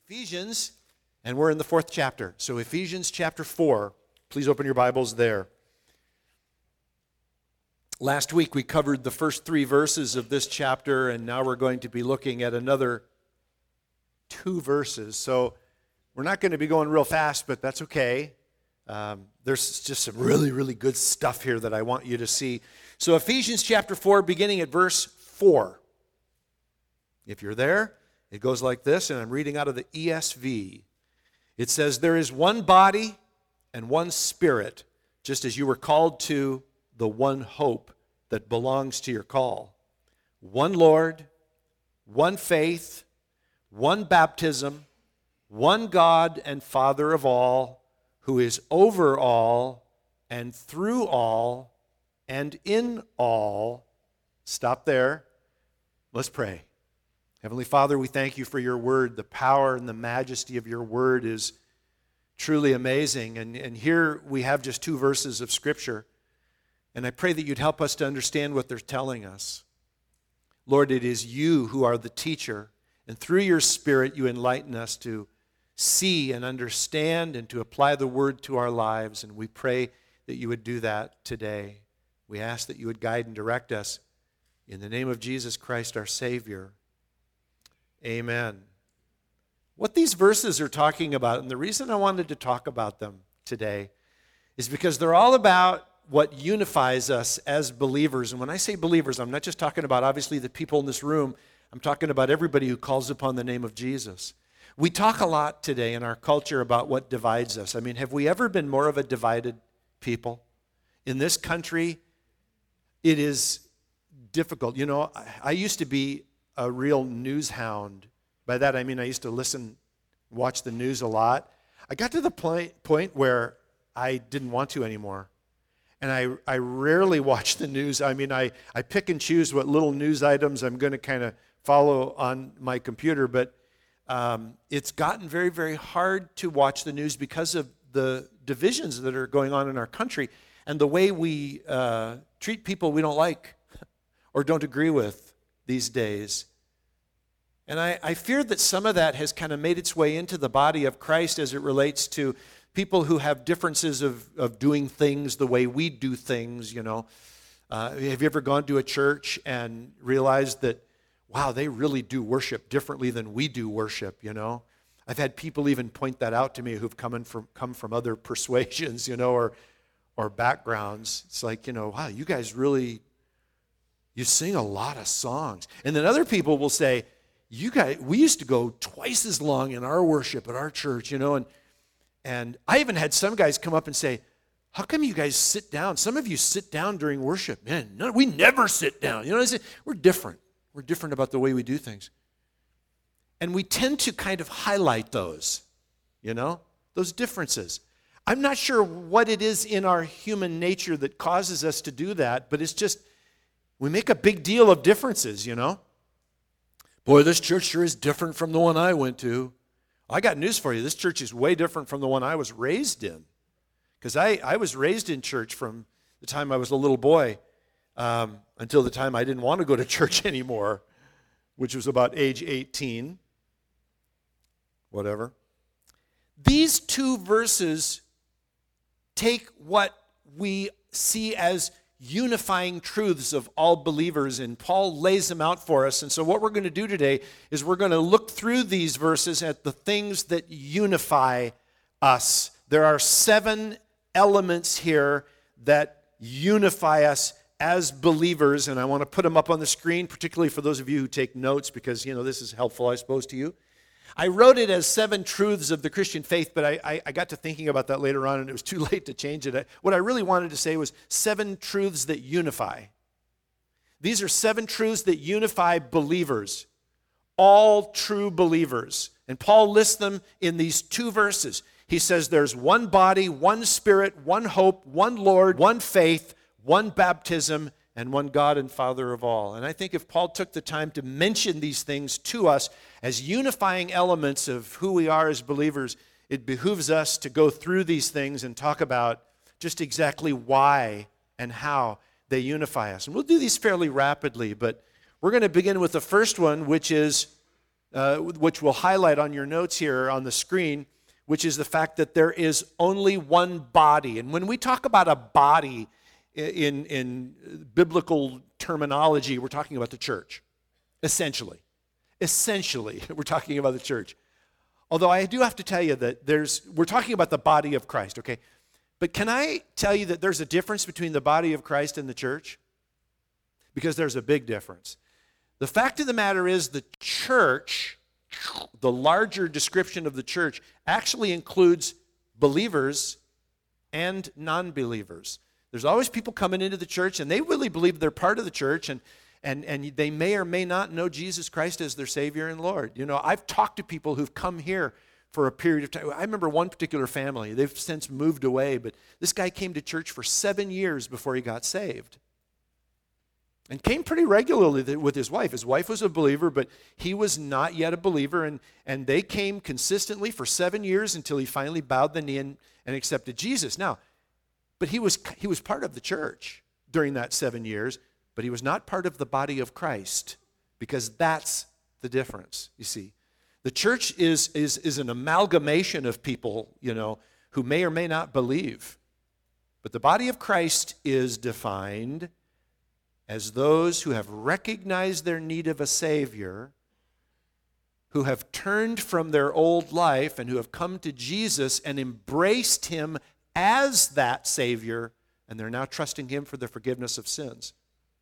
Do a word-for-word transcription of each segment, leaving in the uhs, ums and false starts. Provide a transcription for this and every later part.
Ephesians, and we're in the fourth chapter. So Ephesians chapter four, please open your Bibles there. Last week we covered the first three verses of this chapter, and now we're going to be looking at another two verses. So we're not going to be going real fast, but that's okay. Um, there's just some really, really good stuff here that I want you to see. So Ephesians chapter four, beginning at verse four. If you're there, it goes like this, and I'm reading out of the E S V. It says, "There is one body and one spirit, just as you were called to the one hope that belongs to your call. One Lord, one faith, one baptism, one God and Father of all, who is over all and through all and in all." Stop there. Let's pray. Heavenly Father, we thank you for your word. The power and the majesty of your word is truly amazing. And, and here we have just two verses of Scripture. And I pray that you'd help us to understand what they're telling us. Lord, it is you who are the teacher. And through your Spirit, you enlighten us to see and understand and to apply the word to our lives. And we pray that you would do that today. We ask that you would guide and direct us. In the name of Jesus Christ, our Savior. Amen. What these verses are talking about, and the reason I wanted to talk about them today, is because they're all about what unifies us as believers. And when I say believers, I'm not just talking about obviously the people in this room. I'm talking about everybody who calls upon the name of Jesus. We talk a lot today in our culture about what divides us. I mean, have we ever been more of a divided people? In this country, it is difficult. You know, I, I used to be a real news hound. By that I mean I used to listen, watch the news a lot. I got to the point, point where I didn't want to anymore. And I, I rarely watch the news. I mean, I, I pick and choose what little news items I'm going to kind of follow on my computer, but um, it's gotten very, very hard to watch the news because of the divisions that are going on in our country and the way we uh, treat people we don't like or don't agree with these days. And I, I fear that some of that has kind of made its way into the body of Christ as it relates to people who have differences of, of doing things the way we do things, you know. Uh, have you ever gone to a church and realized that, wow, they really do worship differently than we do worship, you know? I've had people even point that out to me who've come in from come from other persuasions, you know, or or backgrounds. It's like, you know, wow, you guys really, you sing a lot of songs. And then other people will say, you guys, we used to go twice as long in our worship at our church, you know, and and I even had some guys come up and say, how come you guys sit down? Some of you sit down during worship. Man, no, we never sit down. You know, we're different. We're different about the way we do things. And we tend to kind of highlight those, you know, those differences. I'm not sure what it is in our human nature that causes us to do that, but it's just, we make a big deal of differences, you know. Boy, this church sure is different from the one I went to. I got news for you. This church is way different from the one I was raised in. Because I, I was raised in church from the time I was a little boy um, until the time I didn't want to go to church anymore, which was about age eighteen. Whatever. These two verses take what we see as unifying truths of all believers, and Paul lays them out for us. And so what we're going to do today is we're going to look through these verses at the things that unify us. There are seven elements here that unify us as believers, and I want to put them up on the screen, particularly for those of you who take notes, because, you know, this is helpful, I suppose, to you. I wrote it as seven truths of the Christian faith, but I, I, I got to thinking about that later on, and it was too late to change it. I, what I really wanted to say was seven truths that unify. These are seven truths that unify believers, all true believers. And Paul lists them in these two verses. He says there's one body, one spirit, one hope, one Lord, one faith, one baptism, and one God and Father of all. And I think if Paul took the time to mention these things to us as unifying elements of who we are as believers, it behooves us to go through these things and talk about just exactly why and how they unify us. And we'll do these fairly rapidly, but we're going to begin with the first one, which is uh, which we'll highlight on your notes here on the screen, which is the fact that there is only one body. And when we talk about a body in, in biblical terminology, we're talking about the church, essentially. Essentially, we're talking about the church. Although I do have to tell you that there's, we're talking about the body of Christ, okay? But can I tell you that there's a difference between the body of Christ and the church? Because there's a big difference. The fact of the matter is the church, the larger description of the church, actually includes believers and non-believers. There's always people coming into the church, and they really believe they're part of the church, and, and, and they may or may not know Jesus Christ as their Savior and Lord. You know, I've talked to people who've come here for a period of time. I remember one particular family. They've since moved away, but this guy came to church for seven years before he got saved. And came pretty regularly with his wife. His wife was a believer, but he was not yet a believer. And, and they came consistently for seven years until he finally bowed the knee and, and accepted Jesus. Now, but he was, he was part of the church during that seven years, but he was not part of the body of Christ, because that's the difference, you see. The church is, is, is an amalgamation of people, you know, who may or may not believe. But the body of Christ is defined as those who have recognized their need of a Savior, who have turned from their old life and who have come to Jesus and embraced Him as that Savior, and they're now trusting Him for the forgiveness of sins.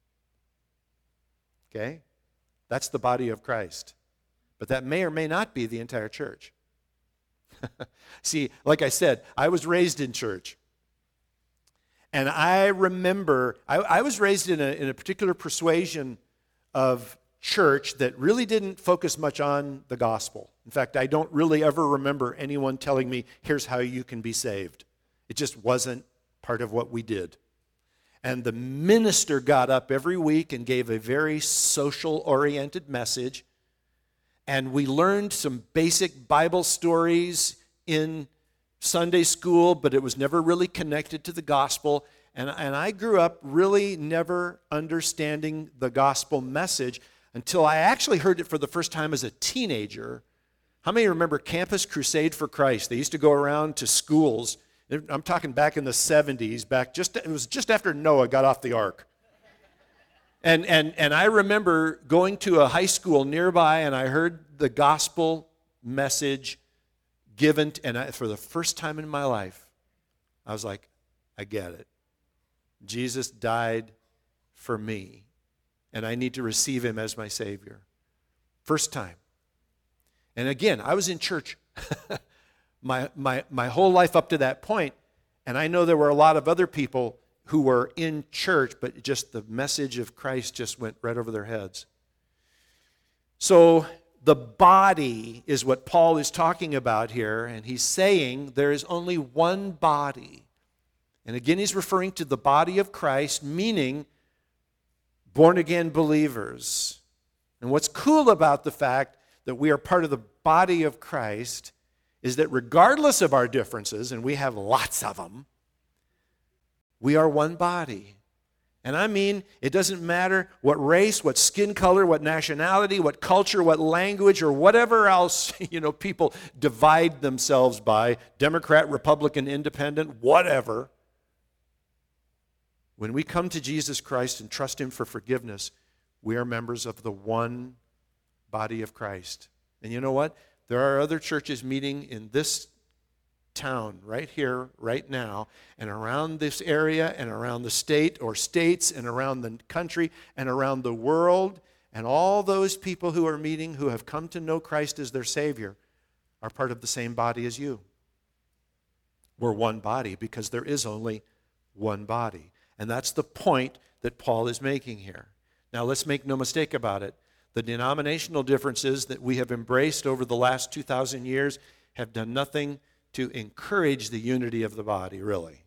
Okay? That's the body of Christ. But that may or may not be the entire church. See, like I said, I was raised in church. And I remember, I, I was raised in a, in a particular persuasion of church that really didn't focus much on the gospel. In fact, I don't really ever remember anyone telling me, here's how you can be saved. It just wasn't part of what we did. And the minister got up every week and gave a very social-oriented message. And we learned some basic Bible stories in Sunday school, but it was never really connected to the gospel. And, and I grew up really never understanding the gospel message until I actually heard it for the first time as a teenager. How many remember Campus Crusade for Christ? They used to go around to schools. I'm talking back in the seventies, back just, it was just after Noah got off the ark. And, and, and I remember going to a high school nearby, and I heard the gospel message given, and I, for the first time in my life, I was like, I get it. Jesus died for me, and I need to receive Him as my Savior. First time. And again, I was in church my, my, my whole life up to that point, and I know there were a lot of other people who were in church, but just the message of Christ just went right over their heads. So the body is what Paul is talking about here, and he's saying there is only one body. And again, he's referring to the body of Christ, meaning born-again believers. And what's cool about the fact that we are part of the body of Christ is that regardless of our differences, and we have lots of them, we are one body. And I mean, it doesn't matter what race, what skin color, what nationality, what culture, what language, or whatever else, you know, people divide themselves by, Democrat, Republican, Independent, whatever. When we come to Jesus Christ and trust Him for forgiveness, we are members of the one body of Christ. And you know what? There are other churches meeting in this town right here, right now, and around this area and around the state or states and around the country and around the world, and all those people who are meeting who have come to know Christ as their Savior are part of the same body as you. We're one body because there is only one body. And that's the point that Paul is making here. Now let's make no mistake about it. The denominational differences that we have embraced over the last two thousand years have done nothing to encourage the unity of the body, really.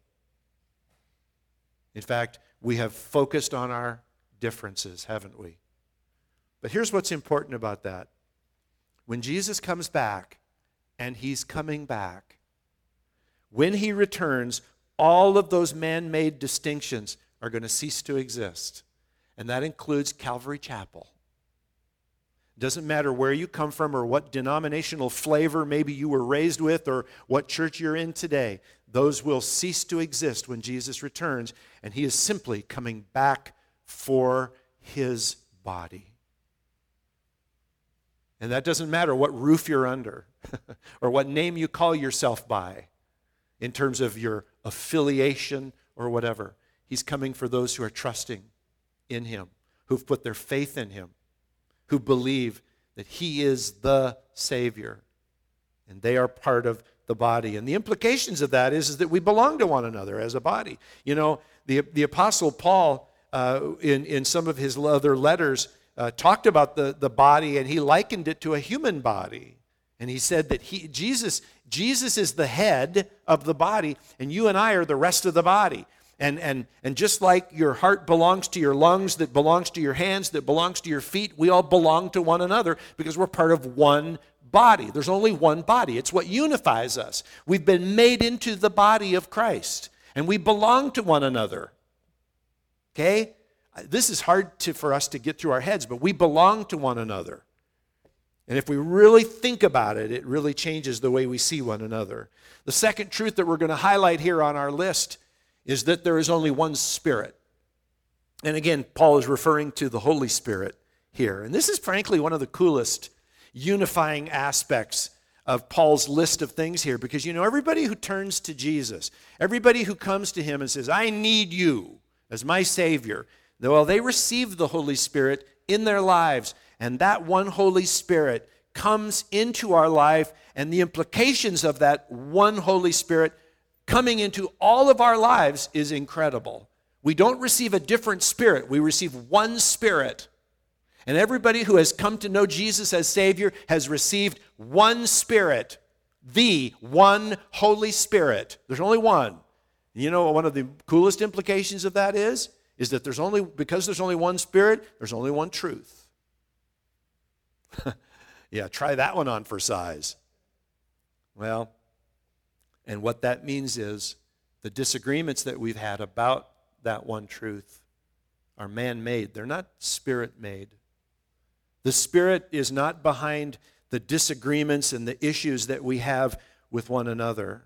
In fact, we have focused on our differences, haven't we? But here's what's important about that. When Jesus comes back, and He's coming back, when He returns, all of those man-made distinctions are going to cease to exist. And that includes Calvary Chapel. Doesn't matter where you come from or what denominational flavor maybe you were raised with or what church you're in today. Those will cease to exist when Jesus returns, and he is simply coming back for his body. And that doesn't matter what roof you're under or what name you call yourself by in terms of your affiliation or whatever. He's coming for those who are trusting in him, who've put their faith in him, who believe that he is the Savior, and they are part of the body. And the implications of that is, is that we belong to one another as a body. You know, the, the Apostle Paul, uh, in, in some of his other letters, uh, talked about the, the body, and he likened it to a human body. And he said that he, Jesus, Jesus is the head of the body, and you and I are the rest of the body. And, and, and just like your heart belongs to your lungs, that belongs to your hands, that belongs to your feet, we all belong to one another because we're part of one body. There's only one body. It's what unifies us. We've been made into the body of Christ, and we belong to one another. Okay? This is hard to, for us to get through our heads, but we belong to one another. And if we really think about it, it really changes the way we see one another. The second truth that we're going to highlight here on our list is that there is only one Spirit. And again, Paul is referring to the Holy Spirit here. And this is frankly one of the coolest unifying aspects of Paul's list of things here, because you know, everybody who turns to Jesus, everybody who comes to him and says, I need you as my Savior, well, they receive the Holy Spirit in their lives, and that one Holy Spirit comes into our life, and the implications of that one Holy Spirit coming into all of our lives is incredible. We don't receive a different Spirit. We receive one Spirit. And everybody who has come to know Jesus as Savior has received one Spirit, the one Holy Spirit. There's only one. You know what one of the coolest implications of that is? Is that there's only, because there's only one Spirit, there's only one truth. Yeah, try that one on for size. Well, and what that means is the disagreements that we've had about that one truth are man-made. They're not Spirit-made. The Spirit is not behind the disagreements and the issues that we have with one another.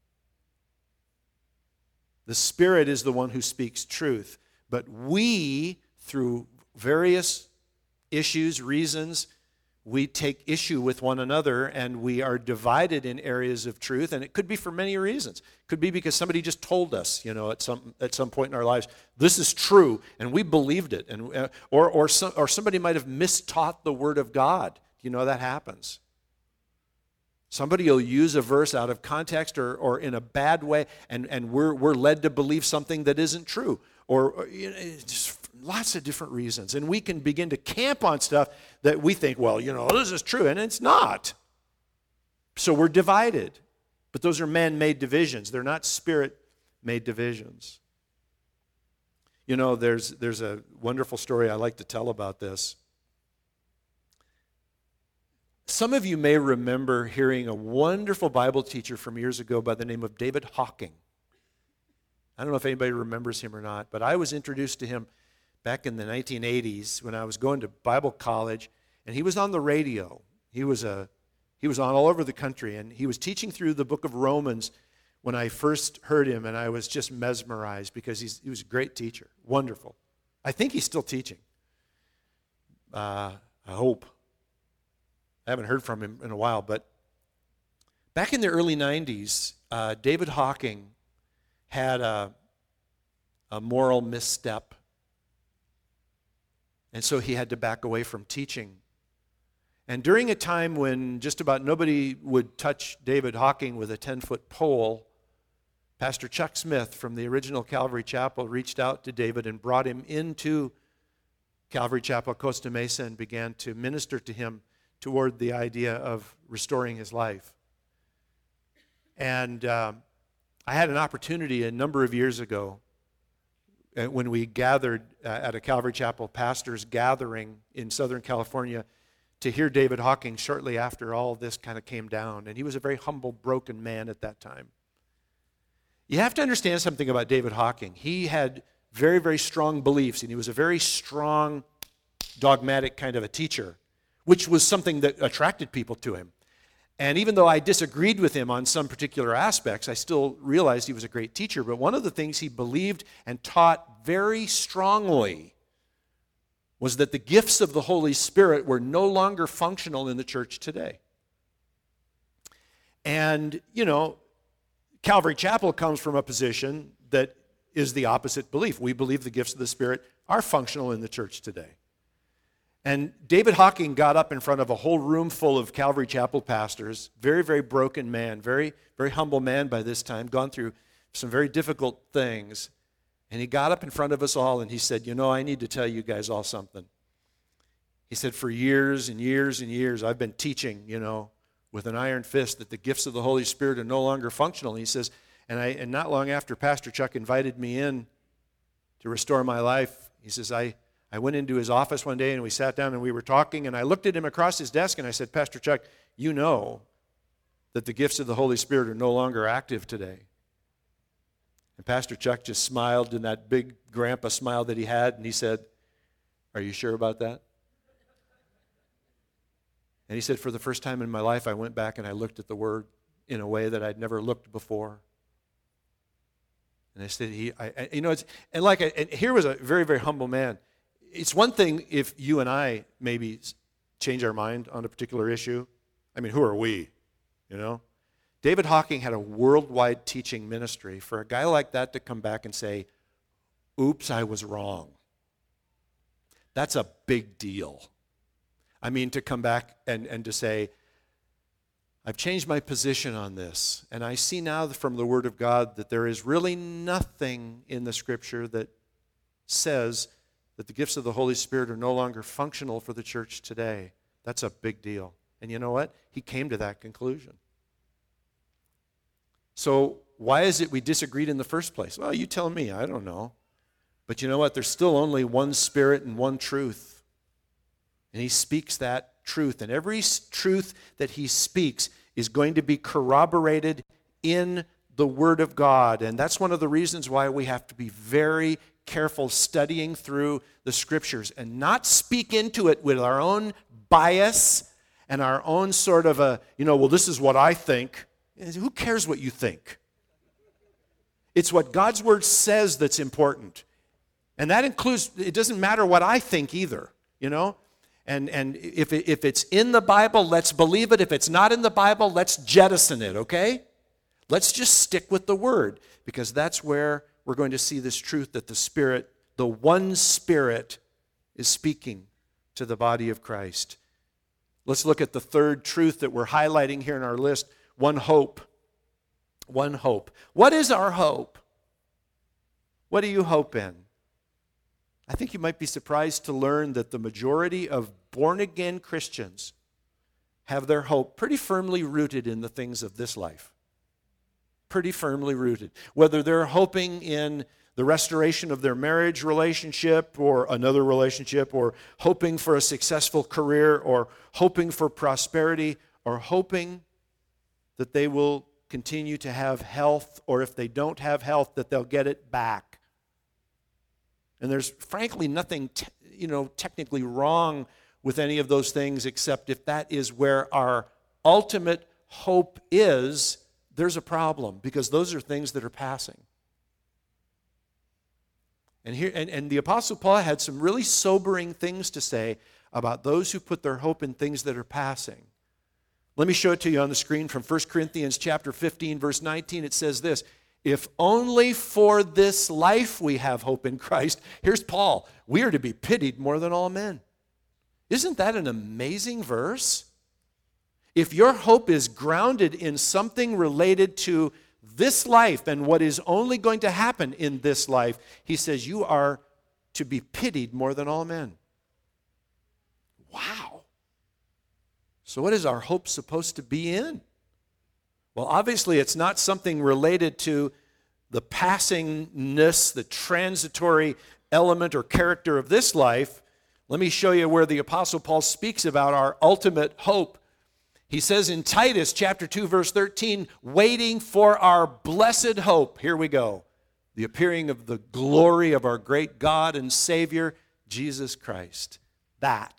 The Spirit is the one who speaks truth. But we, through various issues, reasons, we take issue with one another, and we are divided in areas of truth, and it could be for many reasons. It could be because somebody just told us, you know, at some at some point in our lives, this is true, and we believed it, and uh, or or some, or somebody might have mistaught the Word of God. You know, that happens. Somebody will use a verse out of context or or in a bad way, and and we're we're led to believe something that isn't true, or, or you know, just lots of different reasons. And we can begin to camp on stuff that we think, well, you know, this is true, and it's not. So we're divided. But those are man-made divisions. They're not Spirit-made divisions. You know, there's, there's a wonderful story I like to tell about this. Some of you may remember hearing a wonderful Bible teacher from years ago by the name of David Hawking. I don't know if anybody remembers him or not, but I was introduced to him back in the nineteen eighties when I was going to Bible college, and he was on the radio. He was a he was on all over the country, and he was teaching through the book of Romans when I first heard him, and I was just mesmerized because he's, he was a great teacher, wonderful. I think he's still teaching. Uh, I hope. I haven't heard from him in a while, but back in the early nineties, uh, David Hawking had a, a moral misstep. And so he had to back away from teaching. And during a time when just about nobody would touch David Hawking with a ten-foot pole, Pastor Chuck Smith from the original Calvary Chapel reached out to David and brought him into Calvary Chapel, Costa Mesa, and began to minister to him toward the idea of restoring his life. And um, I had an opportunity a number of years ago when we gathered uh, at a Calvary Chapel pastors gathering in Southern California to hear David Hawking shortly after all this kind of came down. And he was a very humble, broken man at that time. You have to understand something about David Hawking. He had very, very strong beliefs, and he was a very strong, dogmatic kind of a teacher, which was something that attracted people to him. And even though I disagreed with him on some particular aspects, I still realized he was a great teacher. But one of the things he believed and taught very strongly was that the gifts of the Holy Spirit were no longer functional in the church today. And, you know, Calvary Chapel comes from a position that is the opposite belief. We believe the gifts of the Spirit are functional in the church today. And David Hocking got up in front of a whole room full of Calvary Chapel pastors, very, very broken man, very, very humble man by this time, gone through some very difficult things. And he got up in front of us all and he said, you know, I need to tell you guys all something. He said, for years and years and years, I've been teaching, you know, with an iron fist that the gifts of the Holy Spirit are no longer functional. And he says, and, I, and not long after Pastor Chuck invited me in to restore my life, he says, I... I went into his office one day and we sat down and we were talking and I looked at him across his desk and I said, Pastor Chuck, you know that the gifts of the Holy Spirit are no longer active today. And Pastor Chuck just smiled in that big grandpa smile that he had and he said, are you sure about that? And he said, for the first time in my life, I went back and I looked at the Word in a way that I'd never looked before. And I said, he, I, I, you know, it's, and like, I, and here was a very, very humble man. It's one thing if you and I maybe change our mind on a particular issue. I mean, who are we, you know? David Hocking had a worldwide teaching ministry. For a guy like that to come back and say, oops, I was wrong, that's a big deal. I mean, to come back and, and to say, I've changed my position on this, and I see now from the Word of God that there is really nothing in the Scripture that says that the gifts of the Holy Spirit are no longer functional for the church today. That's a big deal. And you know what? He came to that conclusion. So why is it we disagreed in the first place? Well, you tell me. I don't know. But you know what? There's still only one Spirit and one truth. And he speaks that truth. And every truth that he speaks is going to be corroborated in the Word of God. And that's one of the reasons why we have to be very careful studying through the Scriptures and not speak into it with our own bias and our own sort of a, you know, well, this is what I think. Who cares what you think? It's what God's Word says that's important. And that includes, it doesn't matter what I think either, you know? And and if, it, if it's in the Bible, let's believe it. If it's not in the Bible, let's jettison it, okay? Let's just stick with the Word, because that's where we're going to see this truth that the Spirit, the one Spirit, is speaking to the body of Christ. Let's look at the third truth that we're highlighting here in our list, one hope. One hope. What is our hope? What do you hope in? I think you might be surprised to learn that the majority of born-again Christians have their hope pretty firmly rooted in the things of this life. Pretty firmly rooted. Whether they're hoping in the restoration of their marriage relationship or another relationship, or hoping for a successful career, or hoping for prosperity, or hoping that they will continue to have health, or if they don't have health, that they'll get it back. And there's frankly nothing, te- you know, technically wrong with any of those things, except if that is where our ultimate hope is, there's a problem, because those are things that are passing. And here, and, and the Apostle Paul had some really sobering things to say about those who put their hope in things that are passing. Let me show it to you on the screen from First Corinthians chapter fifteen, verse nineteen. It says this: if only for this life we have hope in Christ. Here's Paul. We are to be pitied more than all men. Isn't that an amazing verse? If your hope is grounded in something related to this life and what is only going to happen in this life, he says you are to be pitied more than all men. Wow. So what is our hope supposed to be in? Well, obviously it's not something related to the passingness, the transitory element or character of this life. Let me show you where the Apostle Paul speaks about our ultimate hope. He says in Titus chapter two, verse thirteen, waiting for our blessed hope. Here we go. The appearing of the glory of our great God and Savior, Jesus Christ. That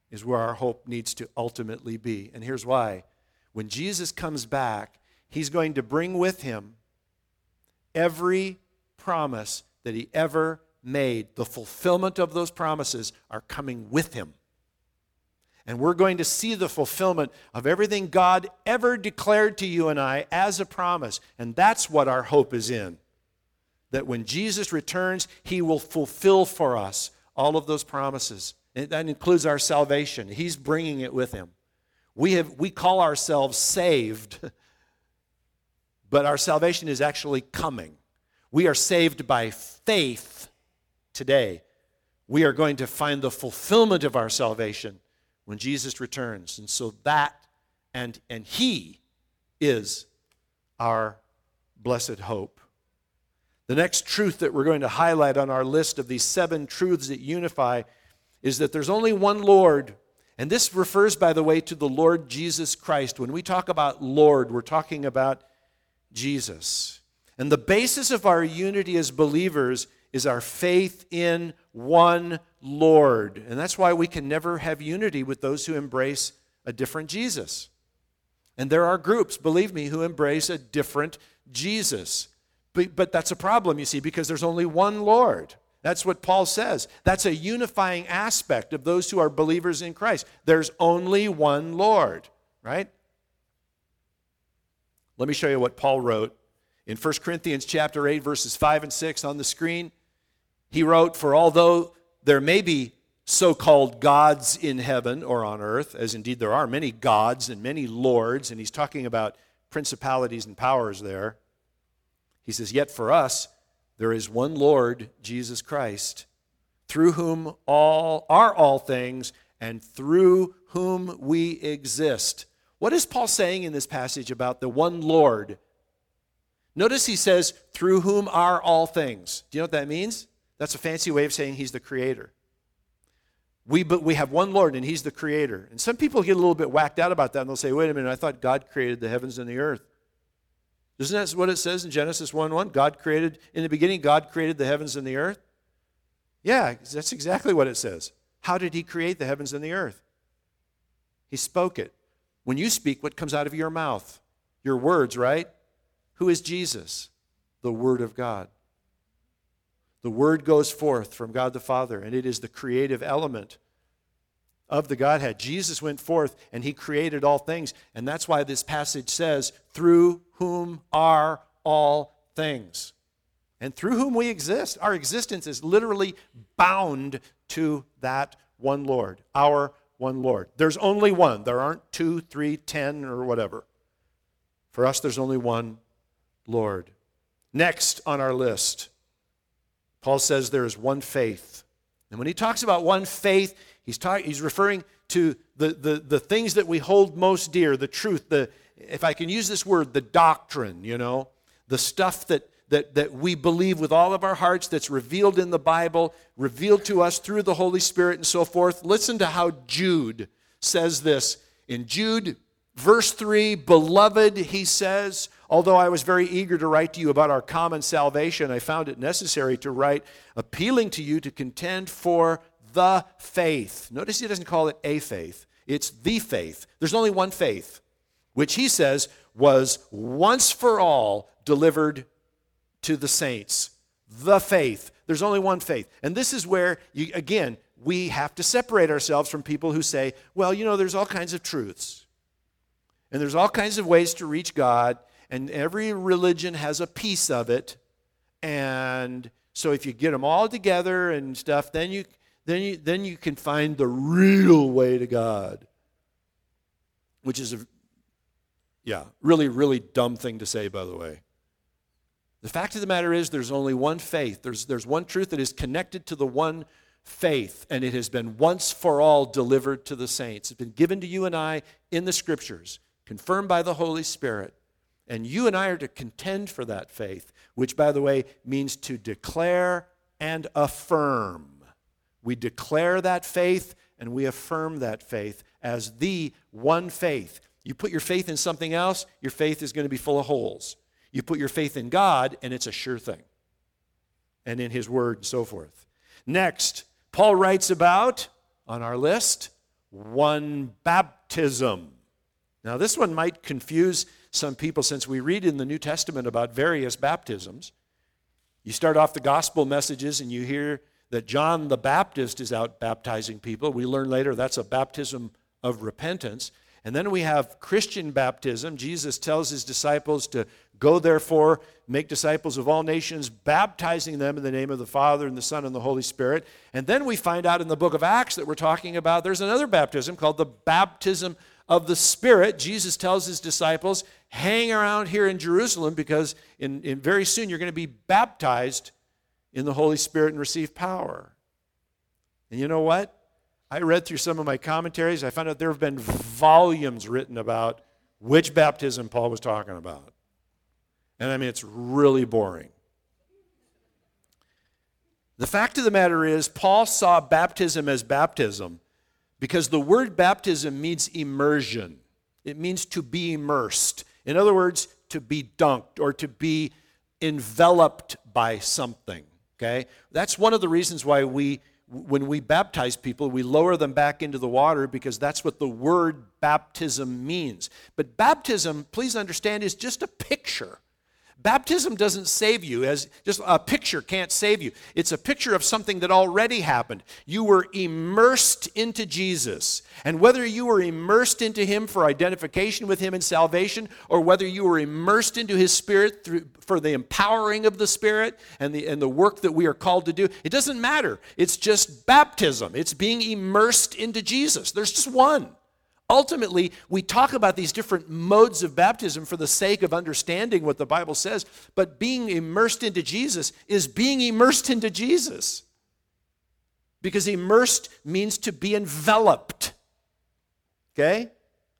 is where our hope needs to ultimately be. And here's why. When Jesus comes back, he's going to bring with him every promise that he ever made. The fulfillment of those promises are coming with him. And we're going to see the fulfillment of everything God ever declared to you and I as a promise. And that's what our hope is in. That when Jesus returns, he will fulfill for us all of those promises. And that includes our salvation. He's bringing it with him. We have we call ourselves saved, but our salvation is actually coming. We are saved by faith today. We are going to find the fulfillment of our salvation when Jesus returns. And so that, and, and he is our blessed hope. The next truth that we're going to highlight on our list of these seven truths that unify is that there's only one Lord. And this refers, by the way, to the Lord Jesus Christ. When we talk about Lord, we're talking about Jesus. And the basis of our unity as believers is our faith in one Lord. And that's why we can never have unity with those who embrace a different Jesus. And there are groups, believe me, who embrace a different Jesus. But, but that's a problem, you see, because there's only one Lord. That's what Paul says. That's a unifying aspect of those who are believers in Christ. There's only one Lord, right? Let me show you what Paul wrote in First Corinthians chapter eight, verses five and six on the screen. He wrote, "For although there may be so-called gods in heaven or on earth, as indeed there are many gods and many lords," and he's talking about principalities and powers there. He says, "Yet for us there is one Lord, Jesus Christ, through whom all are all things, and through whom we exist." What is Paul saying in this passage about the one Lord? Notice he says, "through whom are all things." Do you know what that means? That's a fancy way of saying he's the creator. We, but we have one Lord, and he's the creator. And some people get a little bit whacked out about that, and they'll say, wait a minute, I thought God created the heavens and the earth. Isn't that what it says in Genesis one one? God created, in the beginning, God created the heavens and the earth? Yeah, that's exactly what it says. How did he create the heavens and the earth? He spoke it. When you speak, what comes out of your mouth? Your words, right? Who is Jesus? The Word of God. The Word goes forth from God the Father, and it is the creative element of the Godhead. Jesus went forth, and he created all things, and that's why this passage says, through whom are all things. And through whom we exist. Our existence is literally bound to that one Lord, our one Lord. There's only one. There aren't two, three, ten, or whatever. For us, there's only one Lord. Next on our list, Paul says there is one faith. And when he talks about one faith, he's talking, he's referring to the, the, the things that we hold most dear, the truth, the, if I can use this word, the doctrine, you know, the stuff that, that, that we believe with all of our hearts, that's revealed in the Bible, revealed to us through the Holy Spirit and so forth. Listen to how Jude says this. In Jude, verse three, "Beloved," he says, "although I was very eager to write to you about our common salvation, I found it necessary to write, appealing to you to contend for the faith." Notice he doesn't call it a faith. It's the faith. There's only one faith, which he says was once for all delivered to the saints. The faith. There's only one faith. And this is where, you, again, we have to separate ourselves from people who say, well, you know, there's all kinds of truths. And there's all kinds of ways to reach God. And every religion has a piece of it. And so if you get them all together and stuff, then you then you then you can find the real way to God. Which is a yeah, really, really dumb thing to say, by the way. The fact of the matter is there's only one faith. There's there's one truth that is connected to the one faith, and it has been once for all delivered to the saints. It's been given to you and I in the Scriptures, confirmed by the Holy Spirit. And you and I are to contend for that faith, which, by the way, means to declare and affirm. We declare that faith and we affirm that faith as the one faith. You put your faith in something else, your faith is going to be full of holes. You put your faith in God, and it's a sure thing. And in His Word and so forth. Next, Paul writes about, on our list, one baptism. Now, this one might confuse some people since we read in the New Testament about various baptisms. You start off the gospel messages and you hear that John the Baptist is out baptizing people. We learn later that's a baptism of repentance. And then we have Christian baptism. Jesus tells his disciples to go, therefore, make disciples of all nations, baptizing them in the name of the Father and the Son and the Holy Spirit. And then we find out in the book of Acts that we're talking about there's another baptism called the baptism of the Spirit. Jesus tells his disciples, hang around here in Jerusalem because in, in very soon you're going to be baptized in the Holy Spirit and receive power. And you know what? I read through some of my commentaries. I found out there have been volumes written about which baptism Paul was talking about. And I mean, it's really boring. The fact of the matter is, Paul saw baptism as baptism because the word baptism means immersion. It means to be immersed. In other words, to be dunked or to be enveloped by something. Okay? That's one of the reasons why we when we baptize people, we lower them back into the water because that's what the word baptism means. But baptism, please understand, is just a picture. Baptism doesn't save you. As just a picture can't save you. It's a picture of something that already happened. You were immersed into Jesus. And whether you were immersed into him for identification with him in salvation, or whether you were immersed into his Spirit through, for the empowering of the Spirit and the, and the work that we are called to do, it doesn't matter. It's just baptism. It's being immersed into Jesus. There's just one. Ultimately, we talk about these different modes of baptism for the sake of understanding what the Bible says, but being immersed into Jesus is being immersed into Jesus. Because immersed means to be enveloped. Okay?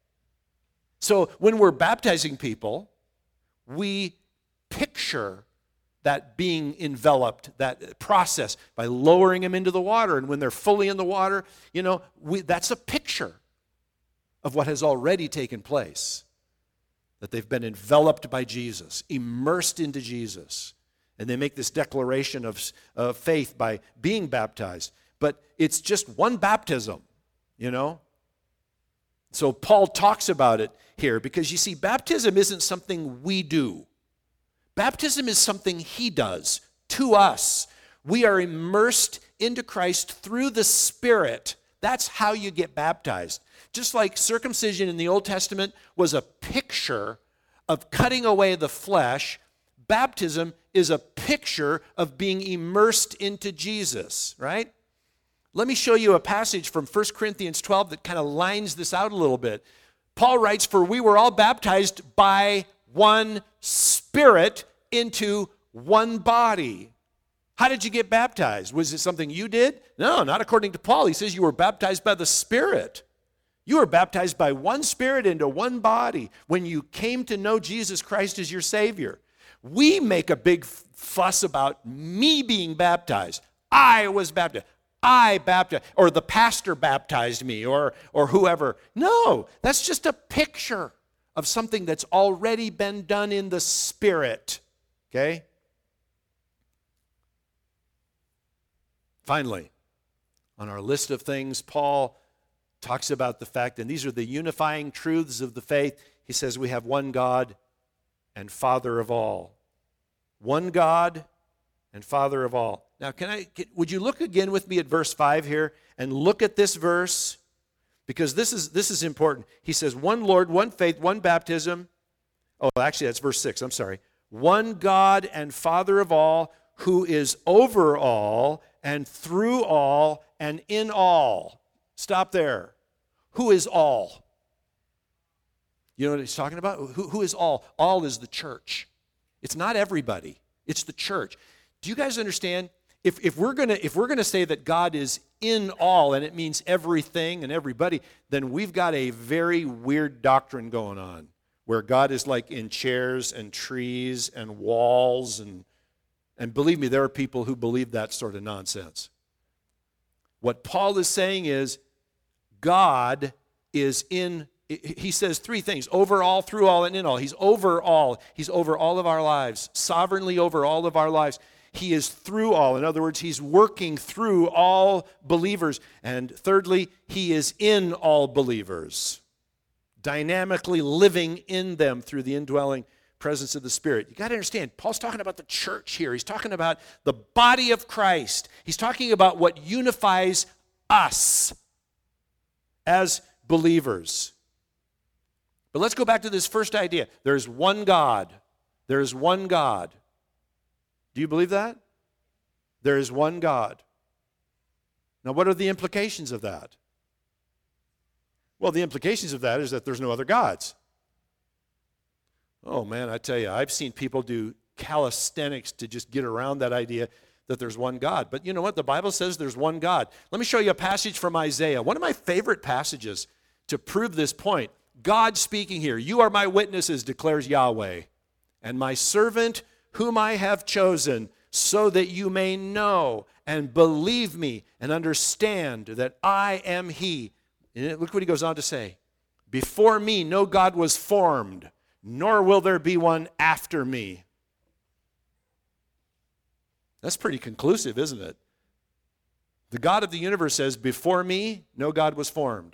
So when we're baptizing people, we picture that being enveloped, that process, by lowering them into the water. And when they're fully in the water, you know, we, that's a picture of what has already taken place, that they've been enveloped by Jesus, immersed into Jesus. And they make this declaration of, of faith by being baptized. But it's just one baptism, you know. So Paul talks about it here because, you see, baptism isn't something we do. Baptism is something he does to us. We are immersed into Christ through the Spirit. That's how you get baptized. Just like circumcision in the Old Testament was a picture of cutting away the flesh, baptism is a picture of being immersed into Jesus, right? Let me show you a passage from First Corinthians twelve that kind of lines this out a little bit. Paul writes, "For we were all baptized by one Spirit into one body." How did you get baptized? Was it something you did? No, not according to Paul. He says you were baptized by the Spirit. You were baptized by one Spirit into one body when you came to know Jesus Christ as your Savior. We make a big fuss about me being baptized. I was baptized. I baptized, or the pastor baptized me, or, or whoever. No, that's just a picture of something that's already been done in the Spirit. Okay? Finally, on our list of things, Paul talks about the fact, and these are the unifying truths of the faith. He says we have one God and Father of all. One God and Father of all. Now, can I? Can, would you look again with me at verse five here and look at this verse? Because this is this is important. He says, one Lord, one faith, one baptism. Oh, actually, that's verse six. I'm sorry. One God and Father of all, who is over all and through all and in all. Stop there. Who is all? You know what he's talking about? Who, who is all? All is the church. It's not everybody. It's the church. Do you guys understand? If, if we're gonna if we're gonna say that God is in all and it means everything and everybody, then we've got a very weird doctrine going on where God is like in chairs and trees and walls and and believe me, there are people who believe that sort of nonsense. What Paul is saying is God is in, he says three things: over all, through all, and in all. He's over all. He's over all of our lives, sovereignly over all of our lives. He is through all. In other words, he's working through all believers. And thirdly, he is in all believers, dynamically living in them through the indwelling presence of the Spirit. You got to understand, Paul's talking about the church here. He's talking about the body of Christ. He's talking about what unifies us as believers. But let's go back to this first idea. There's one God. There is one God. Do you believe that? There is one God. Now, what are the implications of that? Well, the implications of that is that there's no other gods. Oh, man, I tell you, I've seen people do calisthenics to just get around that idea that there's one God. But you know what? The Bible says there's one God. Let me show you a passage from Isaiah. One of my favorite passages to prove this point. God speaking here. You are my witnesses, declares Yahweh, and my servant whom I have chosen, so that you may know and believe me and understand that I am he. And look what he goes on to say. Before me no God was formed, nor will there be one after me. That's pretty conclusive, isn't it? The God of the universe says, before me no God was formed.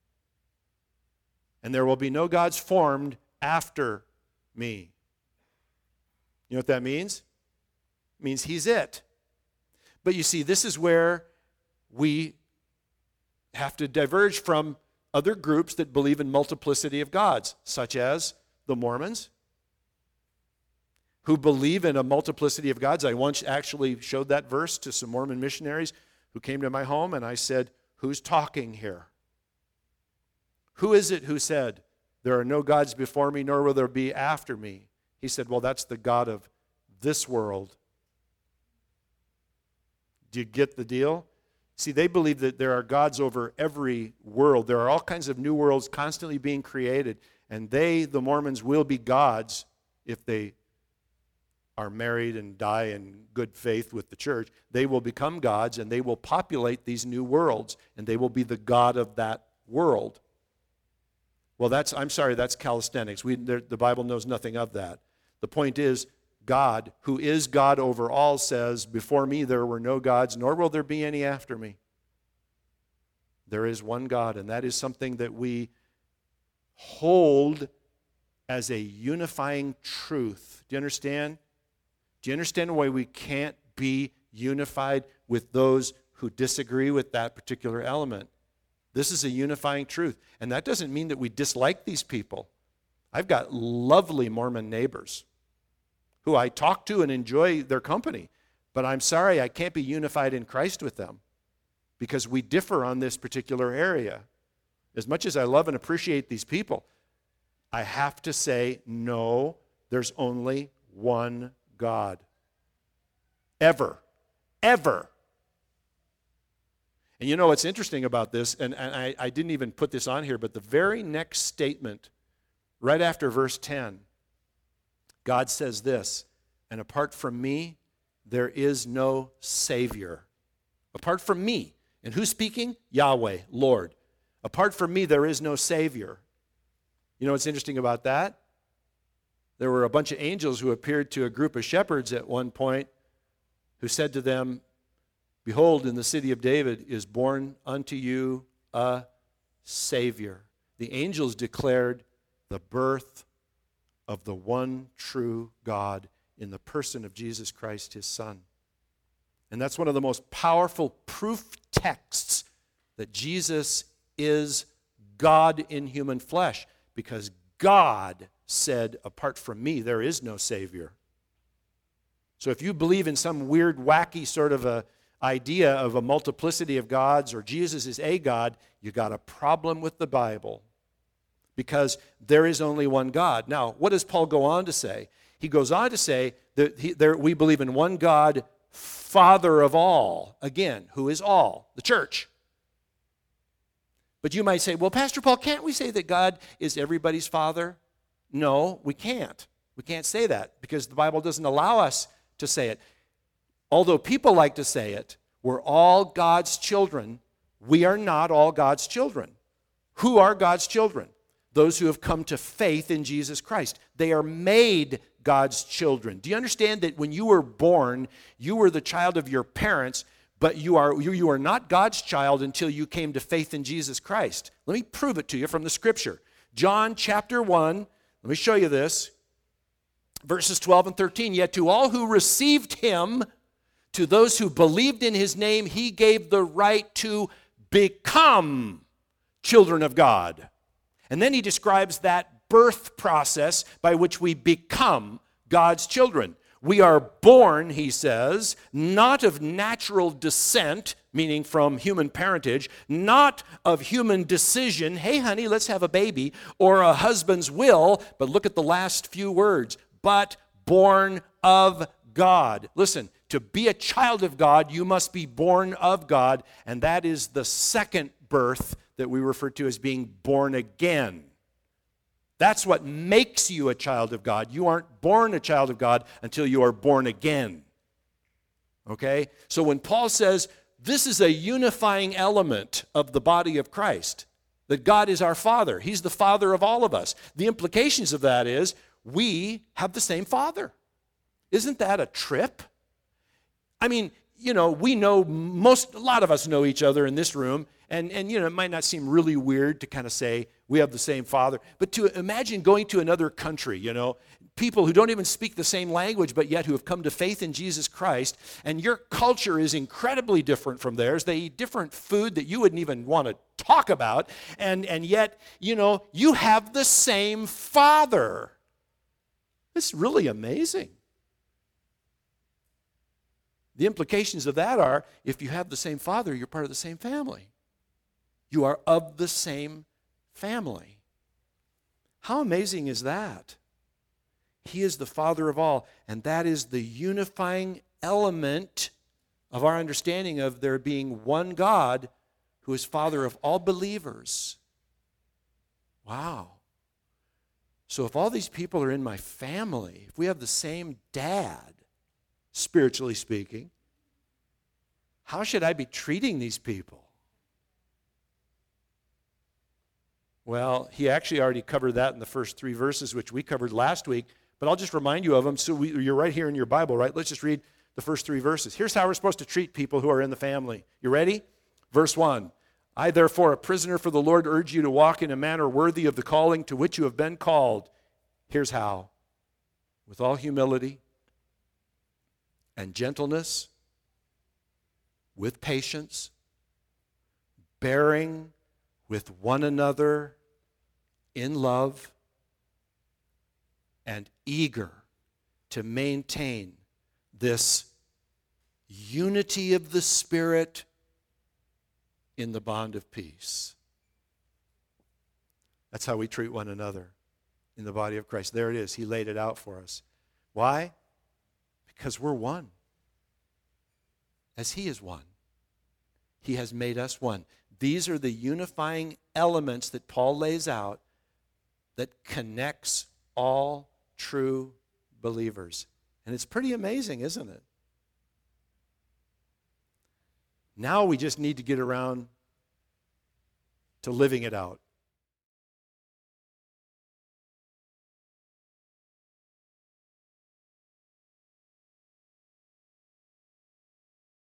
And there will be no gods formed after me. You know what that means? It means he's it. But you see, this is where we have to diverge from other groups that believe in multiplicity of gods, such as the Mormons, who believe in a multiplicity of gods. I once actually showed that verse to some Mormon missionaries who came to my home, and I said, who's talking here? Who is it who said, there are no gods before me, nor will there be after me? He said, well, that's the God of this world. Do you get the deal? See, they believe that there are gods over every world. There are all kinds of new worlds constantly being created, and they, the Mormons, will be gods if they are married and die in good faith with the church. They will become gods, and they will populate these new worlds, and they will be the God of that world. Well, that's, I'm sorry, that's calisthenics. We, there, the Bible knows nothing of that. The point is, God, who is God over all, says, before me there were no gods, nor will there be any after me. There is one God, and that is something that we hold as a unifying truth. Do you understand? Do you understand why we can't be unified with those who disagree with that particular element? This is a unifying truth. And that doesn't mean that we dislike these people. I've got lovely Mormon neighbors who I talk to and enjoy their company. But I'm sorry, I can't be unified in Christ with them because we differ on this particular area. As much as I love and appreciate these people, I have to say, no, there's only one God. Ever. Ever. And you know what's interesting about this, and, and I, I didn't even put this on here, but the very next statement, right after verse ten, God says this, and apart from me, there is no Savior. Apart from me. And who's speaking? Yahweh, Lord. Apart from me, there is no Savior. You know what's interesting about that? There were a bunch of angels who appeared to a group of shepherds at one point who said to them, behold, in the city of David is born unto you a Savior. The angels declared the birth of the one true God in the person of Jesus Christ, his Son. And that's one of the most powerful proof texts that Jesus is God in human flesh, because God said, apart from me, there is no Savior. So if you believe in some weird, wacky sort of a idea of a multiplicity of gods, or Jesus is a God, you got a problem with the Bible, because there is only one God. Now, what does Paul go on to say? He goes on to say that he, there, we believe in one God, Father of all. Again, who is all? The church. But you might say, well, Pastor Paul, can't we say that God is everybody's Father? No, we can't. We can't say that because the Bible doesn't allow us to say it. Although people like to say it, we're all God's children. We are not all God's children. Who are God's children? those who have come to faith in Jesus Christ. They are made God's children. Do you understand that when you were born, you were the child of your parents, but you are, you, you are not God's child until you came to faith in Jesus Christ? Let me prove it to you from the Scripture. John chapter one, let me show you this. Verses twelve and thirteen, yet to all who received him, to those who believed in his name, he gave the right to become children of God. And then he describes that birth process by which we become God's children. We are born, he says, not of natural descent, meaning from human parentage, not of human decision, hey honey, let's have a baby, or a husband's will, but look at the last few words, but born of God. Listen, to be a child of God, you must be born of God, and that is the second birth that we refer to as being born again. That's what makes you a child of God. You aren't born a child of God until you are born again. Okay? So when Paul says this is a unifying element of the body of Christ, that God is our Father, he's the Father of all of us. The implications of that is we have the same Father. Isn't that a trip? I mean, you know, we know most, a lot of us know each other in this room, and, and you know, it might not seem really weird to kind of say we have the same Father, but to imagine going to another country, you know, people who don't even speak the same language, but yet who have come to faith in Jesus Christ, and your culture is incredibly different from theirs. They eat different food that you wouldn't even want to talk about, and, and yet, you know, you have the same Father. It's really amazing. The implications of that are, if you have the same Father, you're part of the same family. You are of the same family. How amazing is that? He is the Father of all, and that is the unifying element of our understanding of there being one God who is Father of all believers. Wow. So if all these people are in my family, if we have the same dad, spiritually speaking, how should I be treating these people? Well, he actually already covered that in the first three verses, which we covered last week, but I'll just remind you of them. So we, you're right here in your Bible, right? Let's just read the first three verses. Here's how we're supposed to treat people who are in the family. You ready? Verse one, I therefore, a prisoner for the Lord, urge you to walk in a manner worthy of the calling to which you have been called. Here's how. With all humility and gentleness, with patience, bearing with one another in love, and eager to maintain this unity of the Spirit in the bond of peace. That's how we treat one another in the body of Christ. There it is. He laid it out for us. Why? Because we're one. As he is one. He has made us one. These are the unifying elements that Paul lays out that connects all true believers. And it's pretty amazing, isn't it? Now we just need to get around to living it out.